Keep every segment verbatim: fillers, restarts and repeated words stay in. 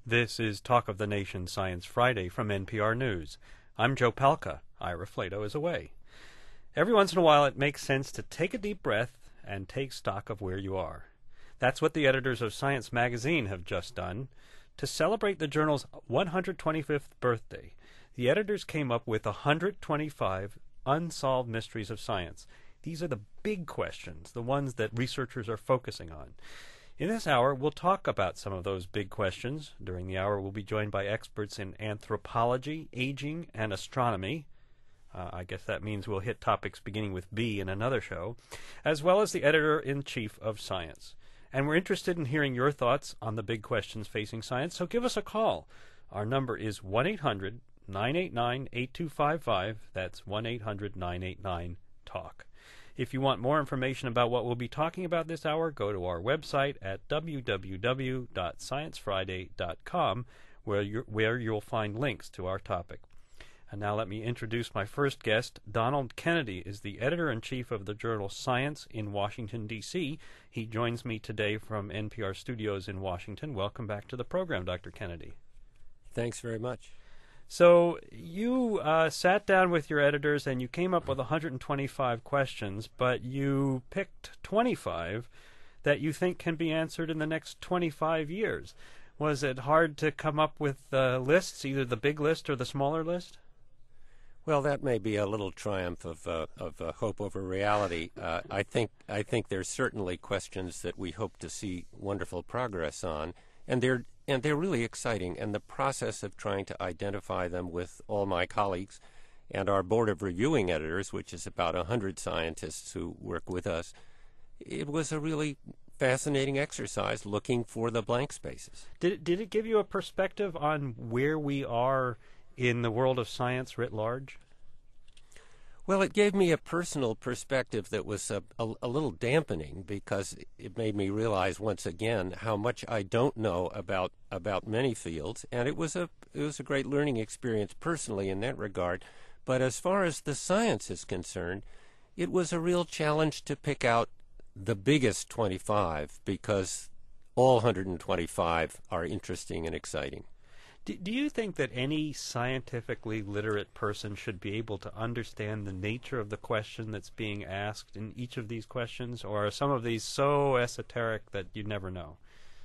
This is Talk of the Nation Science Friday from N P R News. I'm Joe Palca. Ira Flato is away. Every once in a while it makes sense to take a deep breath and take stock of where you are. That's what the editors of Science magazine have just done. To celebrate the journal's one hundred twenty-fifth birthday, the editors came up with one hundred twenty-five unsolved mysteries of science. These are the big questions, the ones that researchers are focusing on. In this hour, we'll talk about some of those big questions. During the hour, we'll be joined by experts in anthropology, aging, and astronomy. Uh, I guess that means we'll hit topics beginning with B in another show, as well as the editor-in-chief of Science. And we're interested in hearing your thoughts on the big questions facing science, so give us a call. Our number is one eight hundred nine eight nine eight two five five. That's one eight hundred nine eight nine talk. If you want more information about what we'll be talking about this hour, go to our website at w w w dot science friday dot com, where, you're, where you'll find links to our topic. And now let me introduce my first guest. Donald Kennedy is the editor-in-chief of the journal Science in Washington, D C He joins me today from N P R studios in Washington. Welcome back to the program, Doctor Kennedy. Thanks very much. So you uh, sat down with your editors and you came up with one hundred twenty-five questions, but you picked twenty-five that you think can be answered in the next twenty-five years. Was it hard to come up with uh, lists, either the big list or the smaller list? Well, that may be a little triumph of uh, of uh, hope over reality. Uh, I think I think there's certainly questions that we hope to see wonderful progress on, and they're and they're really exciting. And the process of trying to identify them with all my colleagues and our board of reviewing editors, which is about a hundred scientists who work with us, it was a really fascinating exercise looking for the blank spaces. Did it, did it give you a perspective on where we are in the world of science writ large? Well, it gave me a personal perspective that was a, a, a little dampening, because it made me realize once again how much I don't know about about many fields, and it was a it was a great learning experience personally in that regard. But as far as the science is concerned, it was a real challenge to pick out the biggest twenty-five, because all one hundred twenty-five are interesting and exciting. Do, do you think that any scientifically literate person should be able to understand the nature of the question that's being asked in each of these questions, or are some of these so esoteric that you never know?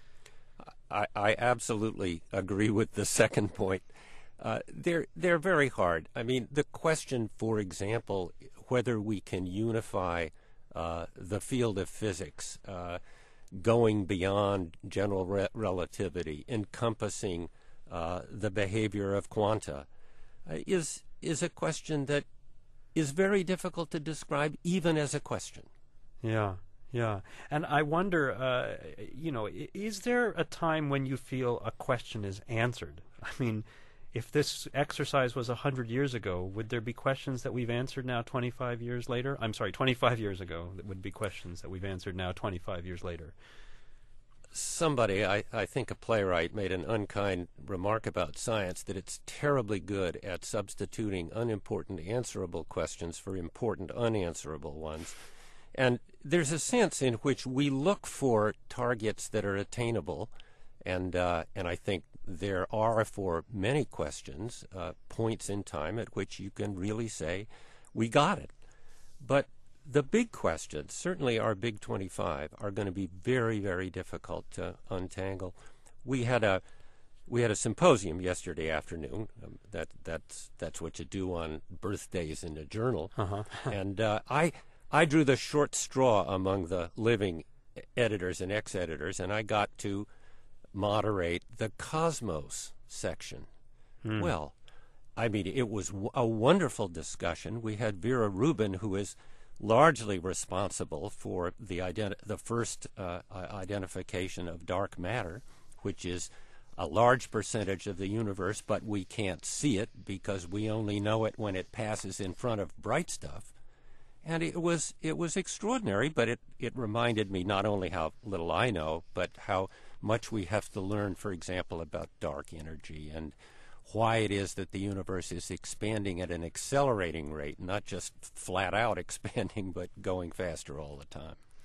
I, I absolutely agree with the second point. Uh, they're they're very hard. I mean, the question, for example, whether we can unify uh, the field of physics, uh, going beyond general re- relativity, encompassing Uh, the behavior of quanta, uh, is is a question that is very difficult to describe even as a question. Yeah, yeah. And I wonder, uh, you know, is there a time when you feel a question is answered? I mean, if this exercise was one hundred years ago, would there be questions that we've answered now twenty-five years later? I'm sorry, twenty-five years ago, that would be questions that we've answered now twenty-five years later. Somebody, I, I think a playwright, made an unkind remark about science, that it's terribly good at substituting unimportant answerable questions for important unanswerable ones. And there's a sense in which we look for targets that are attainable, and uh, and I think there are, for many questions, uh, points in time at which you can really say, we got it. But the big questions, certainly our big twenty-five, are going to be very, very difficult to untangle. We had a we had a symposium yesterday afternoon. Um, that that's that's what you do on birthdays in a journal. Uh-huh. And uh, I I drew the short straw among the living editors and ex-editors, and I got to moderate the cosmos section. Hmm. Well, I mean, it was w- a wonderful discussion. We had Vera Rubin, who is largely responsible for the identi- the first uh, identification of dark matter, which is a large percentage of the universe, but we can't see it because we only know it when it passes in front of bright stuff. And it was it was extraordinary, but it, it reminded me not only how little I know, but how much we have to learn, for example, about dark energy and why it is that the universe is expanding at an accelerating rate, not just flat out expanding, but going faster all the time.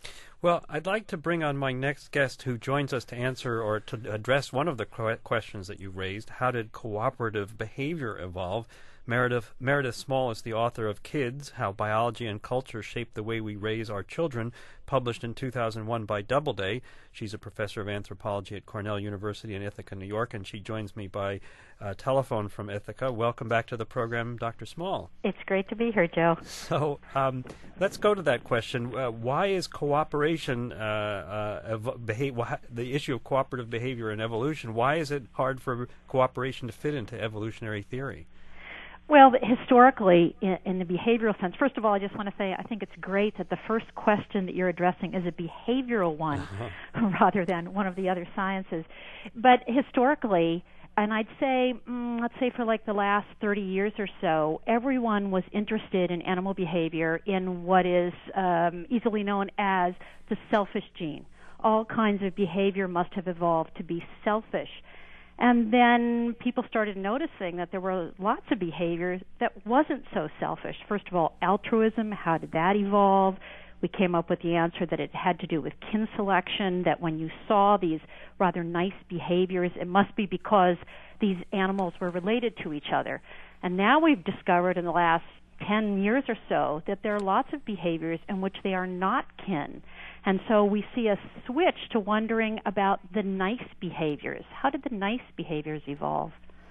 Well, I'd like to bring on my next guest who joins us to answer or to address one of the qu- questions that you raised. How did cooperative behavior evolve? Meredith, Meredith Small is the author of Kids, How Biology and Culture Shape the Way We Raise Our Children, published in two thousand one by Doubleday. She's a professor of anthropology at Cornell University in Ithaca, New York, and she joins me by uh, telephone from Ithaca. Welcome back to the program, Doctor Small. It's great to be here, Joe. So um, let's go to that question. Uh, why is cooperation, uh, uh, ev- beha- wh- the issue of cooperative behavior in evolution, why is it hard for cooperation to fit into evolutionary theory? Well, historically, in, in the behavioral sense, first of all, I just want to say I think it's great that the first question that you're addressing is a behavioral one uh-huh. rather than one of the other sciences. But historically, and I'd say, mm, let's say for like the last thirty years or so, everyone was interested in animal behavior in what is um, easily known as the selfish gene. All kinds of behavior must have evolved to be selfish. And then people started noticing that there were lots of behaviors that wasn't so selfish. First of all, altruism, how did that evolve? We came up with the answer that it had to do with kin selection, that when you saw these rather nice behaviors, it must be because these animals were related to each other. And now we've discovered in the last ten years or so that there are lots of behaviors in which they are not kin. And so we see a switch to wondering about the nice behaviors. How did the nice behaviors evolve?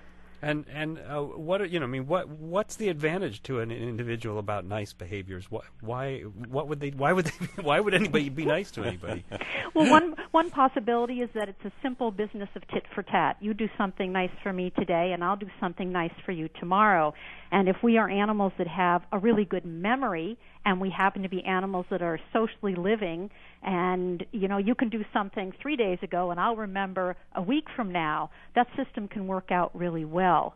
And and uh, what are, you know, I mean, what what's the advantage to an individual about nice behaviors? What why what would they why would they why would anybody be nice to anybody? Well, one one possibility is that it's a simple business of tit for tat. You do something nice for me today, and I'll do something nice for you tomorrow. And if we are animals that have a really good memory, and we happen to be animals that are socially living, and, you know, you can do something three days ago, and I'll remember a week from now, that system can work out really well.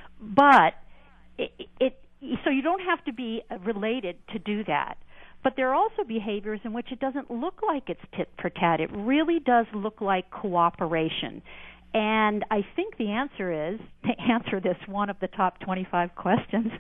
But it, it so you don't have to be related to do that. But there are also behaviors in which it doesn't look like it's tit for tat. It really does look like cooperation. And I think the answer is, to answer this one of the top twenty-five questions,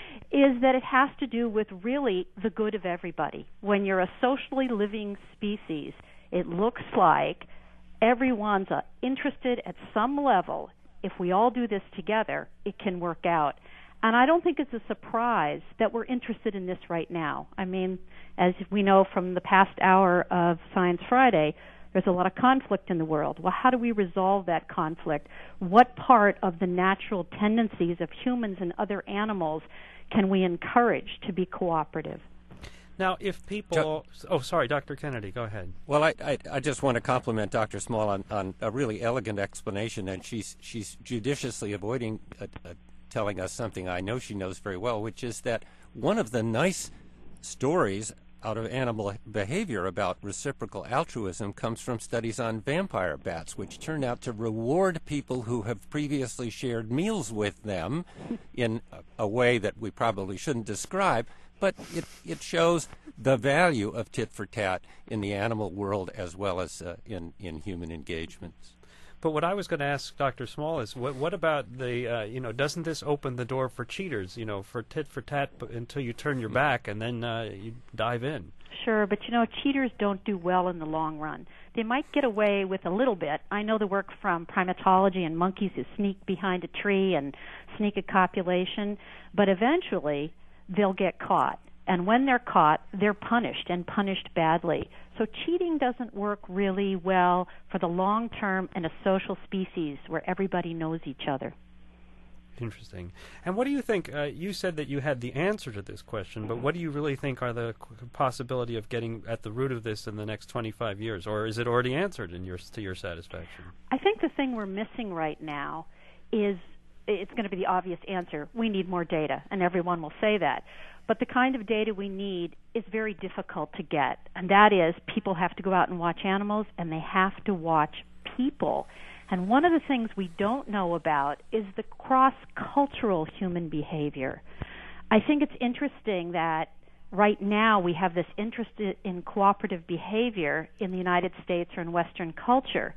is that it has to do with really the good of everybody. When you're a socially living species, it looks like everyone's uh, interested at some level. If we all do this together, it can work out. And I don't think it's a surprise that we're interested in this right now. I mean, as we know from the past hour of Science Friday, there's a lot of conflict in the world. Well, how do we resolve that conflict? What part of the natural tendencies of humans and other animals can we encourage to be cooperative? Now, if people... Oh, sorry, Doctor Kennedy, go ahead. Well, I, I, I just want to compliment Doctor Small on, on a really elegant explanation, and she's, she's judiciously avoiding uh, uh, telling us something I know she knows very well, which is that one of the nice stories out of animal behavior about reciprocal altruism comes from studies on vampire bats, which turn out to reward people who have previously shared meals with them in a, a way that we probably shouldn't describe, but it, it shows the value of tit for tat in the animal world as well as uh, in, in human engagements. But what I was going to ask Doctor Small is, what, what about the, uh, you know, doesn't this open the door for cheaters, you know, for tit for tat until you turn your back and then uh, you dive in? Sure, but, you know, cheaters don't do well in the long run. They might get away with a little bit. I know the work from primatology and monkeys who sneak behind a tree and sneak a copulation, but eventually they'll get caught. And when they're caught, they're punished, and punished badly. So cheating doesn't work really well for the long term in a social species where everybody knows each other. Interesting. And what do you think? Uh, you said that you had the answer to this question, but what do you really think are the possibility of getting at the root of this in the next twenty-five years? Or is it already answered in your, to your satisfaction? I think the thing we're missing right now is, it's going to be the obvious answer. We need more data, and everyone will say that. But the kind of data we need is very difficult to get, and that is people have to go out and watch animals, and they have to watch people. And one of the things we don't know about is the cross-cultural human behavior. I think it's interesting that right now we have this interest in cooperative behavior in the United States or in Western culture.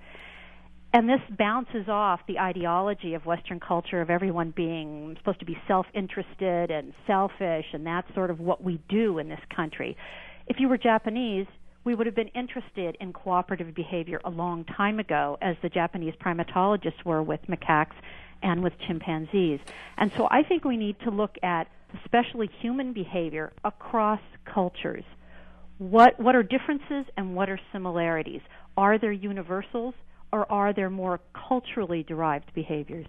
And this bounces off the ideology of Western culture of everyone being supposed to be self-interested and selfish, and that's sort of what we do in this country. If you were Japanese, we would have been interested in cooperative behavior a long time ago, as the Japanese primatologists were with macaques and with chimpanzees. And so I think we need to look at especially human behavior across cultures. What what are differences and what are similarities? Are there universals, or are there more culturally derived behaviors?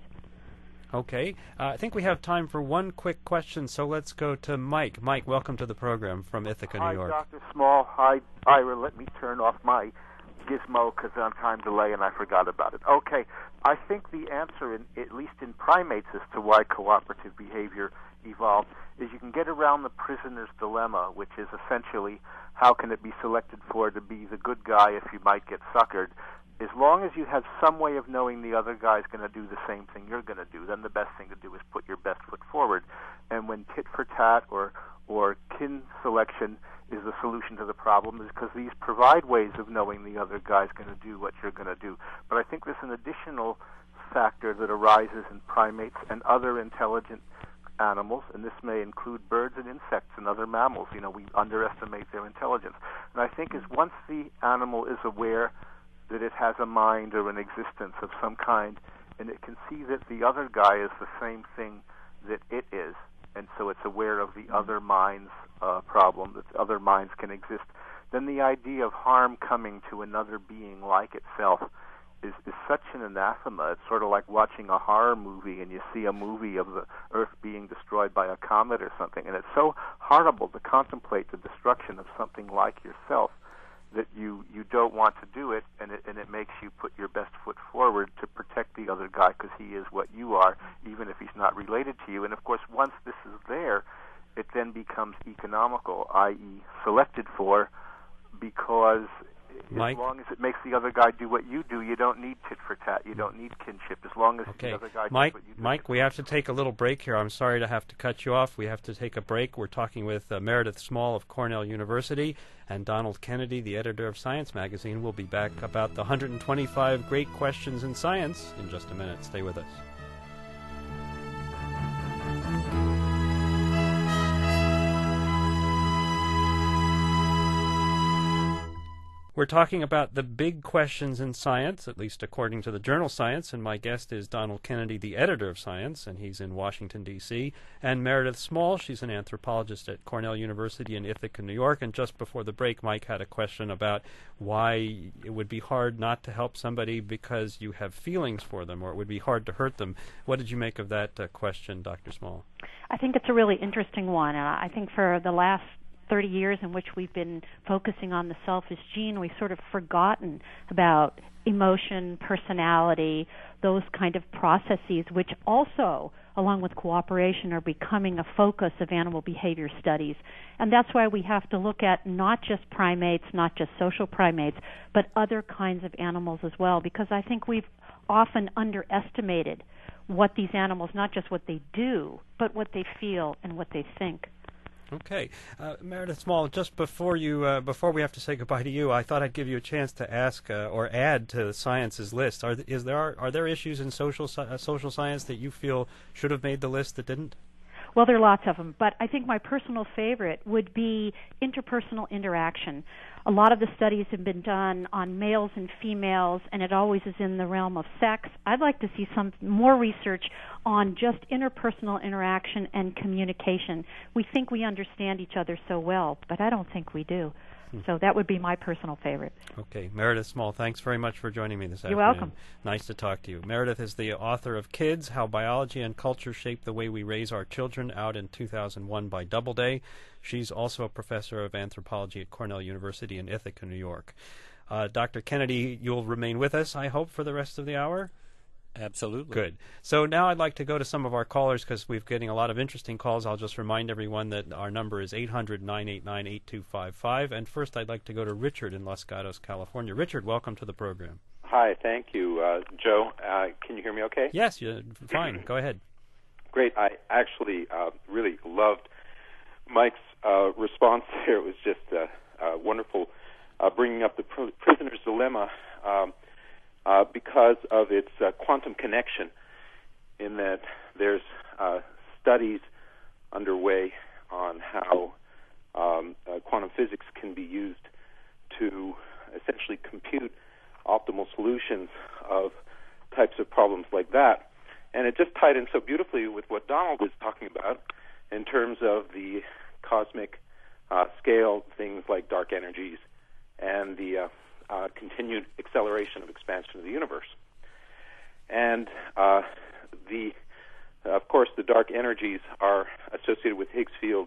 Okay. Uh, I think we have time for one quick question, so let's go to Mike. Mike, welcome to the program from Ithaca, Hi, New York. Hi, Doctor Small. Hi, Ira. Let me turn off my gizmo because I'm time delay and I forgot about it. Okay. I think the answer, in, at least in primates, as to why cooperative behavior evolved is you can get around the prisoner's dilemma, which is essentially how can it be selected for to be the good guy if you might get suckered. As long as you have some way of knowing the other guy's going to do the same thing you're going to do, then the best thing to do is put your best foot forward. And when tit for tat or or kin selection is the solution to the problem, is because these provide ways of knowing the other guy's going to do what you're going to do. But I think there's an additional factor that arises in primates and other intelligent animals, and this may include birds and insects and other mammals. You know, we underestimate their intelligence. And I think is once the animal is aware that it has a mind or an existence of some kind, and it can see that the other guy is the same thing that it is, and so it's aware of the other mind's uh, problem, that other minds can exist, then the idea of harm coming to another being like itself is, is such an anathema. It's sort of like watching a horror movie and you see a movie of the Earth being destroyed by a comet or something, and it's so horrible to contemplate the destruction of something like yourself that you, you don't want to do it, and it and it makes you put your best foot forward to protect the other guy because he is what you are, even if he's not related to you. And of course, once this is there, it then becomes economical, that is selected for, because Mike? as long as it makes the other guy do what you do, you don't need tit for tat, you don't need kinship, as long as Okay. the other guy Mike, does what you do. Mike, we have to take a little break here. I'm sorry to have to cut you off. We have to take a break. We're talking with uh, Meredith Small of Cornell University and Donald Kennedy, the editor of Science Magazine. We'll be back about the one hundred twenty-five great questions in science in just a minute. Stay with us. We're talking about the big questions in science, at least according to the journal Science, and my guest is Donald Kennedy, the editor of Science, and he's in Washington, D C, and Meredith Small. She's an anthropologist at Cornell University in Ithaca, New York. And just before the break, Mike had a question about why it would be hard not to help somebody because you have feelings for them, or it would be hard to hurt them. What did you make of that uh, question, Doctor Small? I think it's a really interesting one. Uh, I think for the last thirty years in which we've been focusing on the selfish gene, we've sort of forgotten about emotion, personality, those kind of processes, which also, along with cooperation, are becoming a focus of animal behavior studies. And that's why we have to look at not just primates, not just social primates, but other kinds of animals as well, because I think we've often underestimated what these animals, not just what they do, but what they feel and what they think. Okay, uh, Meredith Small. Just before you, uh, before we have to say goodbye to you, I thought I'd give you a chance to ask uh, or add to Science's list. Are th- is there are, are there issues in social uh, social science that you feel should have made the list that didn't? Well, there are lots of them, but I think my personal favorite would be interpersonal interaction. A lot of the studies have been done on males and females, and it always is in the realm of sex. I'd like to see some more research on just interpersonal interaction and communication. We think we understand each other so well, but I don't think we do. So that would be my personal favorite. Okay. Meredith Small, thanks very much for joining me this You're afternoon. welcome. Nice to talk to you. Meredith is the author of Kids, How Biology and Culture Shape the Way We Raise Our Children, out in two thousand one by Doubleday. She's also a professor of anthropology at Cornell University in Ithaca, New York. Uh, Doctor Kennedy, you'll remain with us, I hope, for the rest of the hour? Absolutely. Good. So now I'd like to go to some of our callers because we're getting a lot of interesting calls. I'll just remind everyone that our number is eight hundred, nine eight nine, eight two five five. And first I'd like to go to Richard in Los Gatos, California. Richard, welcome to the program. Hi, thank you. Uh, Joe, uh, can you hear me okay? Yes, you, fine. Go ahead. Great. I actually uh, really loved Mike's uh, response there. It was just uh, uh, wonderful uh, bringing up the pr- prisoner's dilemma. Um, Uh, because of its uh, quantum connection, in that there's uh, studies underway on how um, uh, quantum physics can be used to essentially compute optimal solutions of types of problems like that. And it just tied in so beautifully with what Donald was talking about in terms of the cosmic uh, scale, things like dark energies and the uh, uh, continued acceleration of expansion of the universe. And uh, the, of course, the dark energies are associated with Higgs fields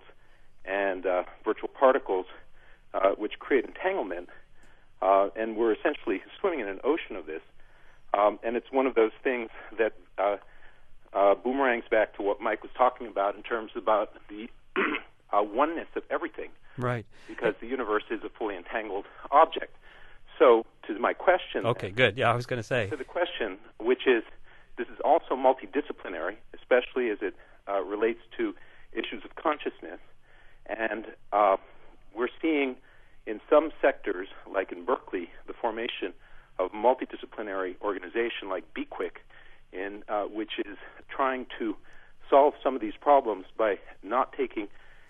and uh, virtual particles, uh, which create entanglement. Uh, and we're essentially swimming in an ocean of this. Um, and it's one of those things that uh, uh, boomerangs back to what Mike was talking about in terms about the uh, oneness of everything. Right. Because the universe is a fully entangled object. So, to my question... Okay, good. Yeah, I was going to say. To the question, which is, this is also multidisciplinary, especially as it uh, relates to issues of consciousness. And uh, we're seeing in some sectors, like in Berkeley, the formation of a multidisciplinary organization like Be Quick, in, uh, which is trying to solve some of these problems by not taking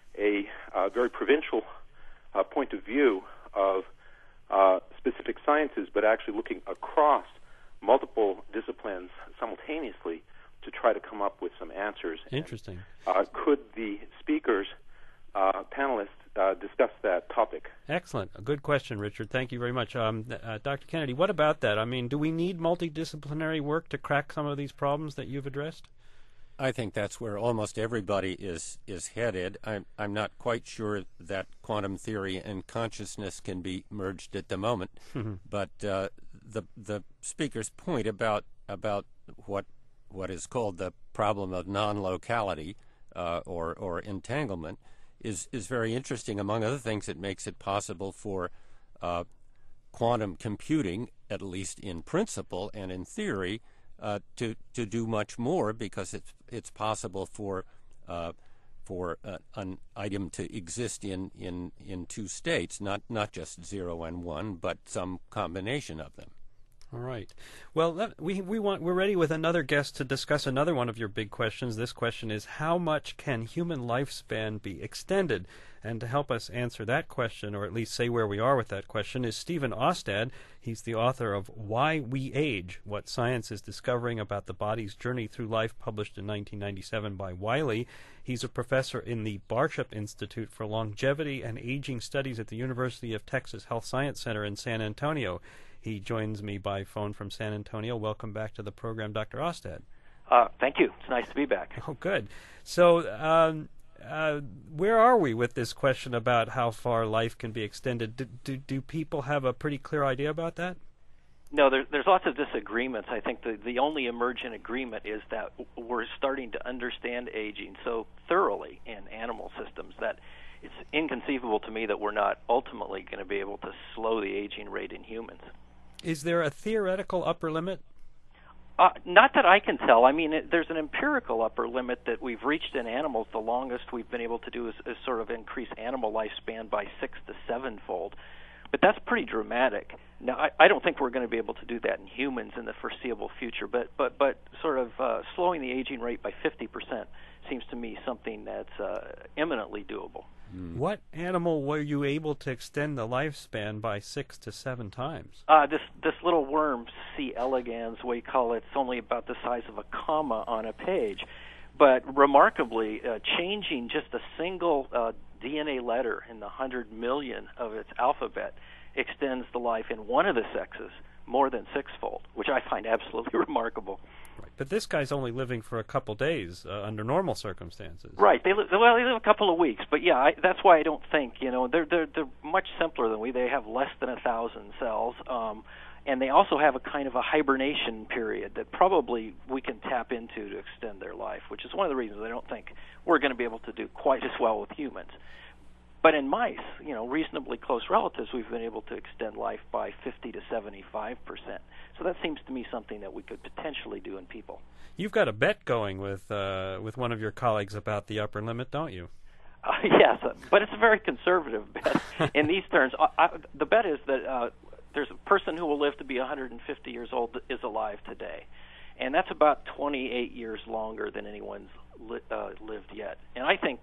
a uh, very provincial uh, point of view of uh, specific sciences, but actually looking across multiple disciplines simultaneously to try to come up with some answers. Interesting. And, uh, could the speakers, uh, panelists, uh, discuss that topic? Excellent. A good question, Richard. Thank you very much. Um, uh, Doctor Kennedy, what about that? I mean, do we need multidisciplinary work to crack some of these problems that you've addressed? I think that's where almost everybody is is headed. I'm I'm not quite sure that quantum theory and consciousness can be merged at the moment, mm-hmm. but uh, the the speaker's point about about what what is called the problem of non-locality uh, or or entanglement is is very interesting. Among other things, it makes it possible for uh, quantum computing, at least in principle and in theory, Uh, to to do much more, because it's it's possible for uh, for uh, an item to exist in, in, in two states, not not just zero and one, but some combination of them. All right. Well, let, we we want we're ready with another guest to discuss another one of your big questions. This question is, how much can human lifespan be extended? And to help us answer that question, or at least say where we are with that question, is Stephen Austad. He's the author of Why We Age, What Science is Discovering About the Body's Journey Through Life, published in nineteen ninety-seven by Wiley. He's a professor in the Barshop Institute for Longevity and Aging Studies at the University of Texas Health Science Center in San Antonio. He joins me by phone from San Antonio. Welcome back to the program, Doctor Austad. Uh, thank you. It's nice to be back. Oh, good. So, um, uh, where are we with this question about how far life can be extended? Do, do, do people have a pretty clear idea about that? No, there, there's lots of disagreements. I think the, the only emergent agreement is that we're starting to understand aging so thoroughly in animal systems that it's inconceivable to me that we're not ultimately going to be able to slow the aging rate in humans. Is there a theoretical upper limit? Uh, not that I can tell. I mean, it, there's an empirical upper limit that we've reached in animals. The longest we've been able to do is, is sort of increase animal lifespan by six to sevenfold. But that's pretty dramatic. Now, I, I don't think we're going to be able to do that in humans in the foreseeable future, but but, but sort of uh, slowing the aging rate by fifty percent seems to me something that's uh, eminently doable. Mm. What animal were you able to extend the lifespan by six to seven times? Uh, this this little worm, C. elegans, we call it, it's only about the size of a comma on a page. But remarkably, uh, changing just a single uh, D N A letter in the one hundred million of its alphabet extends the life in one of the sexes more than sixfold, which I find absolutely remarkable. Right. But this guy's only living for a couple days uh, under normal circumstances. Right. They live, well, they live a couple of weeks, but yeah, I, that's why I don't think, you know, they're they're they're much simpler than we. They have less than a thousand cells, um, and they also have a kind of a hibernation period that probably we can tap into to extend their life, which is one of the reasons I don't think we're going to be able to do quite as well with humans. But in mice, you know, reasonably close relatives, we've been able to extend life by fifty to seventy-five percent. So that seems to me something that we could potentially do in people. You've got a bet going with uh, with one of your colleagues about the upper limit, don't you? Uh, yes, uh, but it's a very conservative bet in these terms. I, I, the bet is that uh, there's a person who will live to be one hundred fifty years old that is alive today, and that's about twenty-eight years longer than anyone's li- uh, lived yet. And I think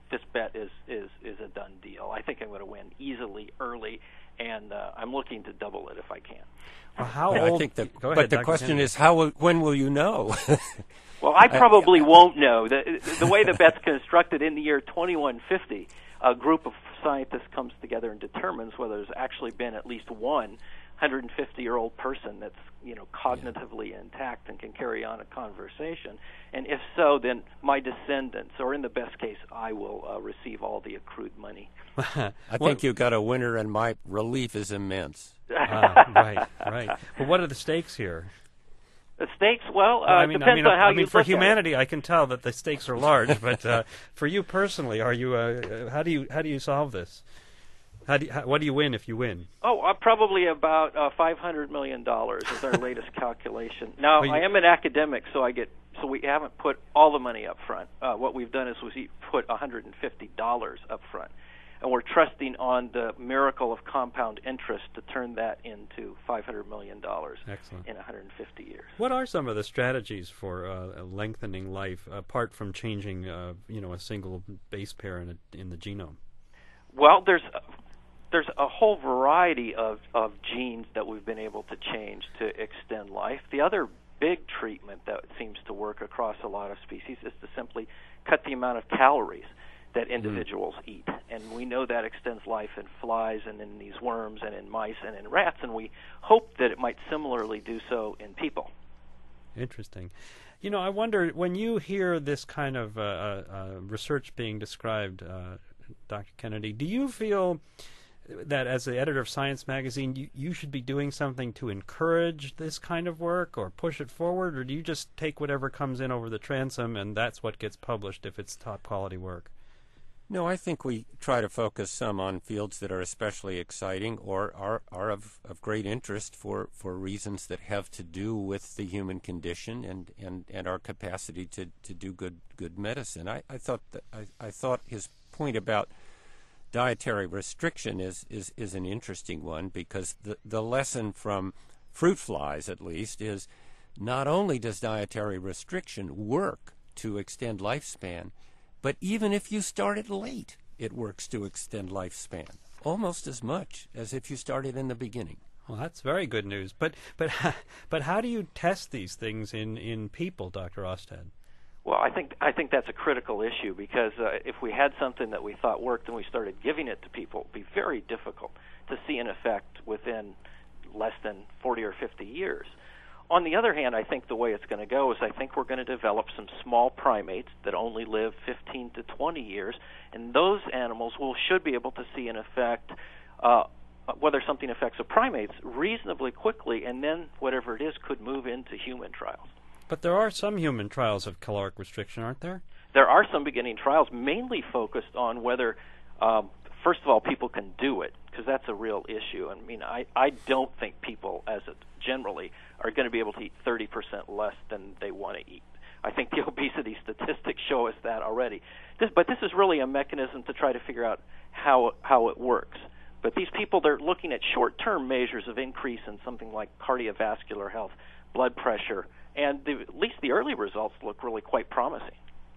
this bet is, is, is a done deal. I think I'm going to win easily early, and uh, I'm looking to double it if I can. Well, how yeah, old? I think the, Go ahead, but the Doctor question Kennedy. is, how will, when will you know? Well, I probably won't know. The, the way the bet's constructed, in the year twenty-one fifty, a group of scientists comes together and determines whether there's actually been at least one one hundred fifty-year-old person that's, you know, cognitively yeah. intact and can carry on a conversation. And if so, then my descendants, or in the best case, I will uh, receive all the accrued money. I think you got a winner, and my relief is immense. uh, right, right. Well, what are the stakes here? The stakes, well, uh, well I mean, depends I mean, on how I you mean, look for at it. humanity, I can tell that the stakes are large. But uh, for you personally, are you? Uh, how do you how do you solve this? How do you, how, what do you win if you win? Oh, uh, probably about uh, five hundred million dollars is our latest calculation. Now, well, you, I am an academic, so I get so we haven't put all the money up front. Uh, what we've done is we put one hundred fifty dollars up front, and we're trusting on the miracle of compound interest to turn that into five hundred million dollars Excellent. in one hundred fifty years. What are some of the strategies for uh, lengthening life, apart from changing, uh, you know, a single base pair in, a, in the genome? Well, there's there's a whole variety of, of genes that we've been able to change to extend life. The other big treatment that seems to work across a lot of species is to simply cut the amount of calories that individuals mm. eat. And we know that extends life in flies and in these worms and in mice and in rats, and we hope that it might similarly do so in people. Interesting. You know, I wonder, when you hear this kind of uh, uh, research being described, uh, Doctor Kennedy, do you feel that as the editor of Science Magazine, you, you should be doing something to encourage this kind of work or push it forward, or do you just take whatever comes in over the transom and that's what gets published if it's top quality work? No, I think we try to focus some on fields that are especially exciting or are, are of, of great interest for, for reasons that have to do with the human condition and, and, and our capacity to, to do good good medicine. I, I thought that I, I thought his point about dietary restriction is, is, is an interesting one, because the, the lesson from fruit flies, at least, is not only does dietary restriction work to extend lifespan, but even if you start it late, it works to extend lifespan, almost as much as if you started in the beginning. Well, that's very good news. But but but how do you test these things in, in people, Doctor Ostad? Well, I think I think that's a critical issue, because uh, if we had something that we thought worked and we started giving it to people, it would be very difficult to see an effect within less than forty or fifty years. On the other hand, I think the way it's going to go is I think we're going to develop some small primates that only live fifteen to twenty years, and those animals will should be able to see an effect, uh, whether something affects the primates, reasonably quickly, and then whatever it is could move into human trials. But there are some human trials of caloric restriction, aren't there? There are some beginning trials mainly focused on whether, um, first of all, people can do it, because that's a real issue. I mean, I, I don't think people, as a, generally, are going to be able to eat thirty percent less than they want to eat. I think the obesity statistics show us that already. This, but this is really a mechanism to try to figure out how how it works. But these people, they're looking at short-term measures of increase in something like cardiovascular health, blood pressure, and the, at least the early results look really quite promising.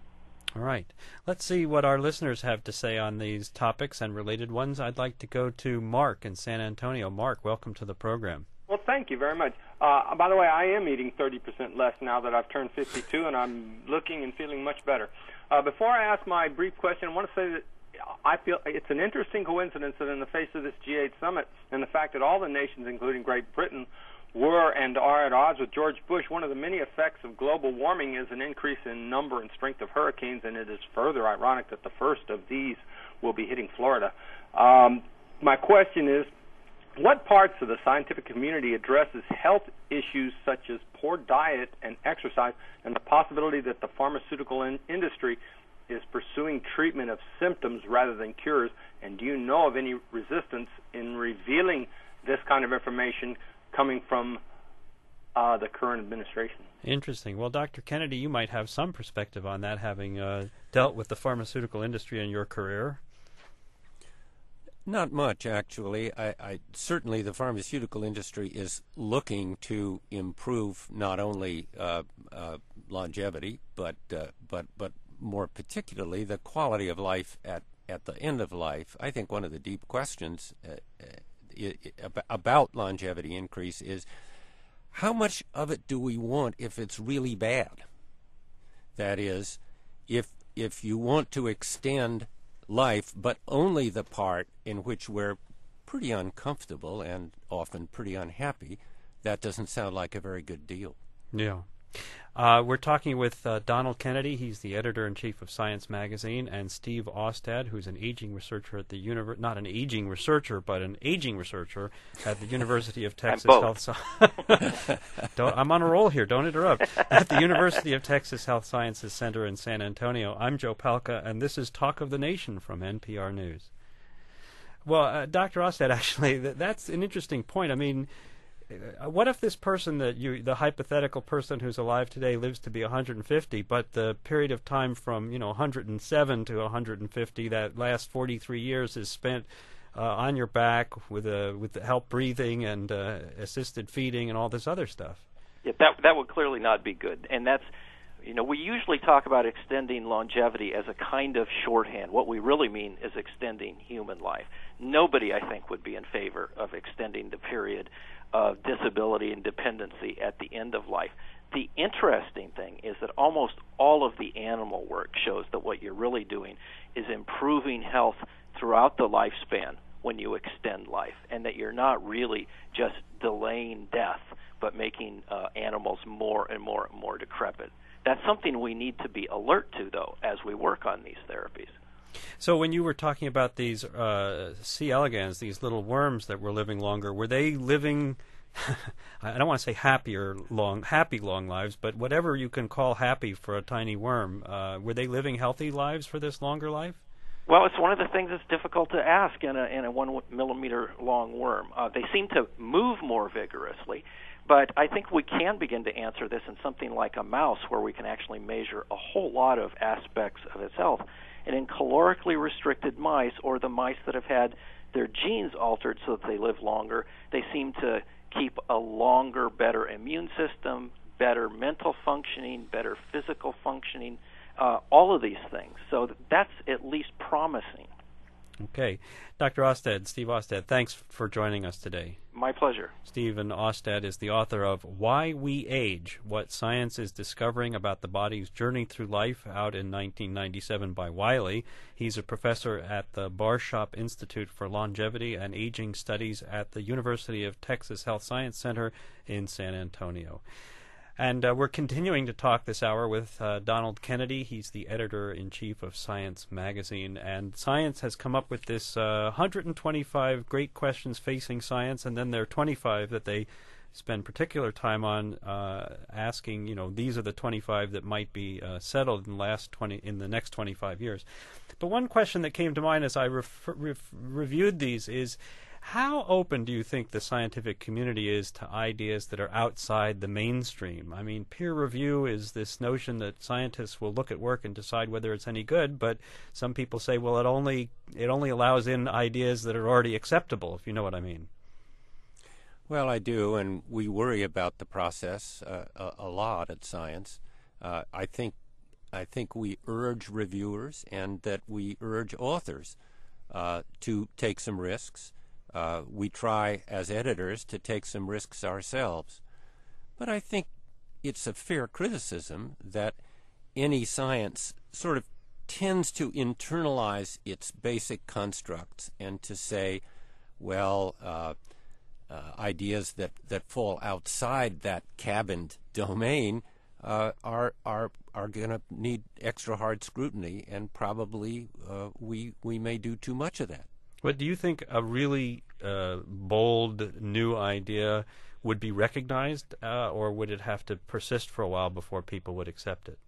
All right. Let's see what our listeners have to say on these topics and related ones. I'd like to go to Mark in San Antonio. Mark, welcome to the program. Well, thank you very much. Uh, by the way, I am eating thirty percent less now that I've turned fifty-two, and I'm looking and feeling much better. Uh, before I ask my brief question, I want to say that I feel it's an interesting coincidence that in the face of this G eight summit and the fact that all the nations, including Great Britain, were and are at odds with George Bush, one of the many effects of global warming is an increase in number and strength of hurricanes, and it is further ironic that the first of these will be hitting Florida. Um, my question is, what parts of the scientific community addresses health issues such as poor diet and exercise and the possibility that the pharmaceutical in- industry is pursuing treatment of symptoms rather than cures? And do you know of any resistance in revealing this kind of information coming from uh, the current administration? Interesting. Well, Doctor Kennedy, you might have some perspective on that, having uh, dealt with the pharmaceutical industry in your career. Not much, actually. I, I certainly the pharmaceutical industry is looking to improve not only uh, uh, longevity, but uh, but but more particularly the quality of life at, at the end of life, I think one of the deep questions uh, uh, I, about longevity increase is how much of it do we want if it's really bad? That is, if if you want to extend life, but only the part in which we're pretty uncomfortable and often pretty unhappy, that doesn't sound like a very good deal. Yeah. Uh, we're talking with uh, Donald Kennedy. He's the editor-in-chief of Science Magazine, and Steve Austad, who's an aging researcher at the univer- not an aging researcher, but an aging researcher at the University of Texas Health Sciences. I'm on a roll here. Don't interrupt. At the University of Texas Health Sciences Center in San Antonio. I'm Joe Palca, and this is Talk of the Nation from N P R News. Well, uh, Doctor Austad, actually, th- that's an interesting point. I mean, what if this person that you, the hypothetical person who's alive today, lives to be one hundred fifty, but the period of time from, you know, one hundred seven to one hundred fifty, that last forty-three years is spent uh, on your back with a with the help breathing and uh, assisted feeding and all this other stuff? Yeah, that that would clearly not be good, and that's. You know, we usually talk about extending longevity as a kind of shorthand. What we really mean is extending human life. Nobody, I think, would be in favor of extending the period of disability and dependency at the end of life. The interesting thing is that almost all of the animal work shows that what you're really doing is improving health throughout the lifespan when you extend life, and that you're not really just delaying death, but making uh, animals more and more and more decrepit. That's something we need to be alert to, though, as we work on these therapies. So when you were talking about these uh, C. elegans, these little worms that were living longer, were they living, I don't want to say happier long, happy long lives, but whatever you can call happy for a tiny worm, uh, were they living healthy lives for this longer life? Well, it's one of the things that's difficult to ask in a, in a one millimeter long worm. Uh, they seem to move more vigorously. But I think we can begin to answer this in something like a mouse, where we can actually measure a whole lot of aspects of its health. And in calorically restricted mice, or the mice that have had their genes altered so that they live longer, they seem to keep a longer, better immune system, better mental functioning, better physical functioning, uh, all of these things. So that's at least promising. Okay. Doctor Austad, Steve Austad, thanks for joining us today. My pleasure. Stephen Austad is the author of Why We Age, What Science is Discovering About the Body's Journey Through Life, out in nineteen ninety-seven by Wiley. He's a professor at the Barshop Institute for Longevity and Aging Studies at the University of Texas Health Science Center in San Antonio. And uh, we're continuing to talk this hour with uh, Donald Kennedy. He's the editor-in-chief of Science Magazine. And Science has come up with this uh, one hundred twenty-five great questions facing science, and then there are twenty-five that they spend particular time on uh, asking, you know, these are the twenty-five that might be uh, settled in the last twenty in the next twenty-five years. But one question that came to mind as I ref- ref- reviewed these is, how open do you think the scientific community is to ideas that are outside the mainstream? I mean, peer review is this notion that scientists will look at work and decide whether it's any good, but some people say, well, it only it only allows in ideas that are already acceptable, if you know what I mean. Well, I do, and we worry about the process uh, a, a lot at Science. Uh, I think I think we urge reviewers and that we urge authors uh, to take some risks. Uh, we try, as editors, to take some risks ourselves. But I think it's a fair criticism that any science sort of tends to internalize its basic constructs and to say, well, uh, uh, ideas that, that fall outside that cabined domain uh, are are are going to need extra hard scrutiny, and probably uh, we we may do too much of that. But do you think a really uh, bold new idea would be recognized, uh, or would it have to persist for a while before people would accept it?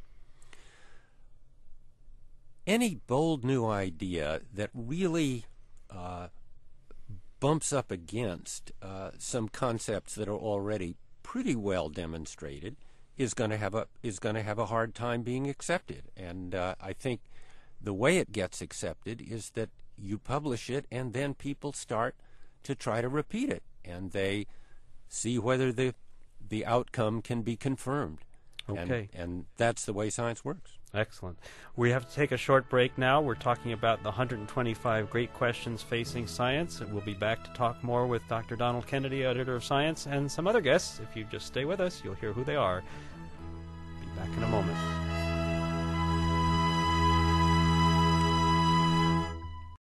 Any bold new idea that really uh, bumps up against uh, some concepts that are already pretty well demonstrated is going to have a is going to have a hard time being accepted. And uh, I think the way it gets accepted is that you publish it, and then people start to try to repeat it, and they see whether the the outcome can be confirmed. Okay. And, and that's the way science works. Excellent. We have to take a short break now. We're talking about the one hundred twenty-five great questions facing science. We'll be back to talk more with Doctor Donald Kennedy, editor of Science, and some other guests. If you just stay with us, you'll hear who they are. Be back in a moment.